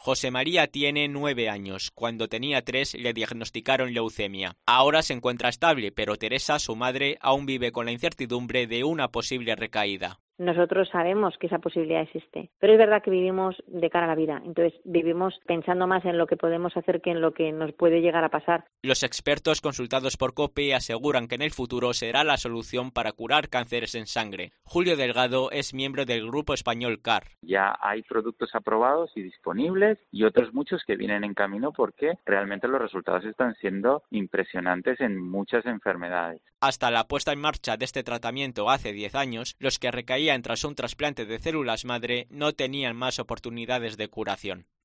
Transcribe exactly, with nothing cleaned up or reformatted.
José María tiene nueve años. Cuando tenía tres le diagnosticaron leucemia. Ahora se encuentra estable, pero Teresa, su madre, aún vive con la incertidumbre de una posible recaída. Nosotros sabemos que esa posibilidad existe, pero es verdad que vivimos de cara a la vida, entonces vivimos pensando más en lo que podemos hacer que en lo que nos puede llegar a pasar. Los expertos consultados por COPE aseguran que en el futuro será la solución para curar cánceres en sangre. Julio Delgado es miembro del grupo español C A R. Ya hay productos aprobados y disponibles y otros muchos que vienen en camino porque realmente los resultados están siendo impresionantes en muchas enfermedades. Hasta la puesta en marcha de este tratamiento hace diez años, los que recaían tras un trasplante de células madre no tenían más oportunidades de curación.